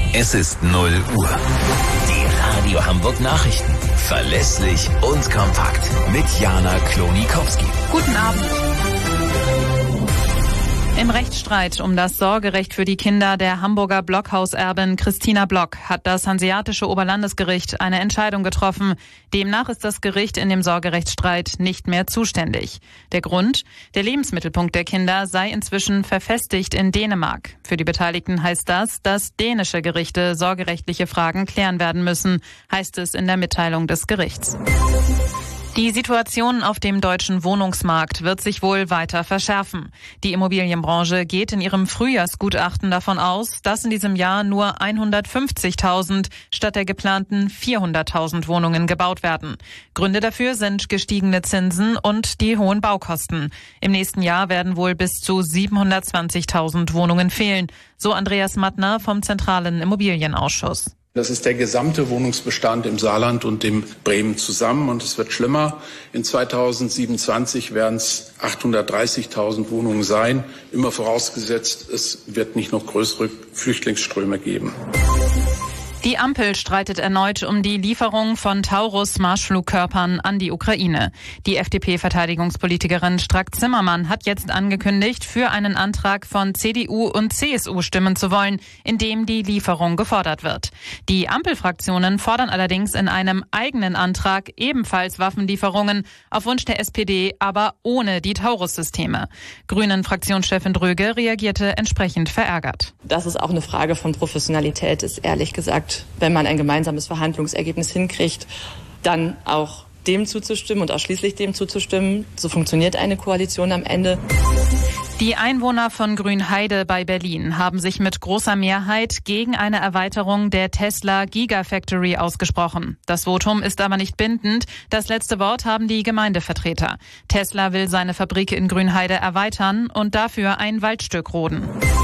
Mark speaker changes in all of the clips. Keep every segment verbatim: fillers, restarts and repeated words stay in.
Speaker 1: Es ist null Uhr. Die Radio Hamburg Nachrichten. Verlässlich und kompakt. Mit Jana Klonikowski.
Speaker 2: Guten Abend. Im Rechtsstreit um das Sorgerecht für die Kinder der Hamburger Blockhauserbin Christina Block hat das Hanseatische Oberlandesgericht eine Entscheidung getroffen. Demnach ist das Gericht in dem Sorgerechtsstreit nicht mehr zuständig. Der Grund? Der Lebensmittelpunkt der Kinder sei inzwischen verfestigt in Dänemark. Für die Beteiligten heißt das, dass dänische Gerichte sorgerechtliche Fragen klären werden müssen, heißt es in der Mitteilung des Gerichts. Die Situation auf dem deutschen Wohnungsmarkt wird sich wohl weiter verschärfen. Die Immobilienbranche geht in ihrem Frühjahrsgutachten davon aus, dass in diesem Jahr nur hundertfünfzigtausend statt der geplanten vierhunderttausend Wohnungen gebaut werden. Gründe dafür sind gestiegene Zinsen und die hohen Baukosten. Im nächsten Jahr werden wohl bis zu siebenhundertzwanzigtausend Wohnungen fehlen, so Andreas Mattner vom Zentralen Immobilienausschuss.
Speaker 3: Das ist der gesamte Wohnungsbestand im Saarland und in Bremen zusammen. Und es wird schlimmer. In zweitausendsiebenundzwanzig werden es achthundertdreißigtausend Wohnungen sein. Immer vorausgesetzt, es wird nicht noch größere Flüchtlingsströme geben.
Speaker 2: Die Ampel streitet erneut um die Lieferung von Taurus-Marschflugkörpern an die Ukraine. Die F D P-Verteidigungspolitikerin Strack-Zimmermann hat jetzt angekündigt, für einen Antrag von C D U und C S U stimmen zu wollen, in dem die Lieferung gefordert wird. Die Ampelfraktionen fordern allerdings in einem eigenen Antrag ebenfalls Waffenlieferungen, auf Wunsch der S P D, aber ohne die Taurus-Systeme. Grünen-Fraktionschefin Dröge reagierte entsprechend verärgert.
Speaker 4: Das ist auch eine Frage von Professionalität, ist ehrlich gesagt, wenn man ein gemeinsames Verhandlungsergebnis hinkriegt, dann auch dem zuzustimmen und ausschließlich dem zuzustimmen. So funktioniert eine Koalition am Ende.
Speaker 2: Die Einwohner von Grünheide bei Berlin haben sich mit großer Mehrheit gegen eine Erweiterung der Tesla Gigafactory ausgesprochen. Das Votum ist aber nicht bindend. Das letzte Wort haben die Gemeindevertreter. Tesla will seine Fabrik in Grünheide erweitern und dafür ein Waldstück roden.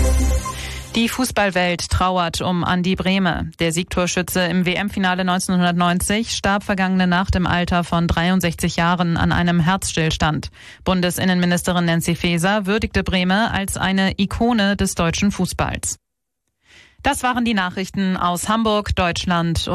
Speaker 2: Die Fußballwelt trauert um Andi Brehme. Der Siegtorschütze im W M-Finale neunzehnhundertneunzig starb vergangene Nacht im Alter von dreiundsechzig Jahren an einem Herzstillstand. Bundesinnenministerin Nancy Faeser würdigte Brehme als eine Ikone des deutschen Fußballs. Das waren die Nachrichten aus Hamburg, Deutschland und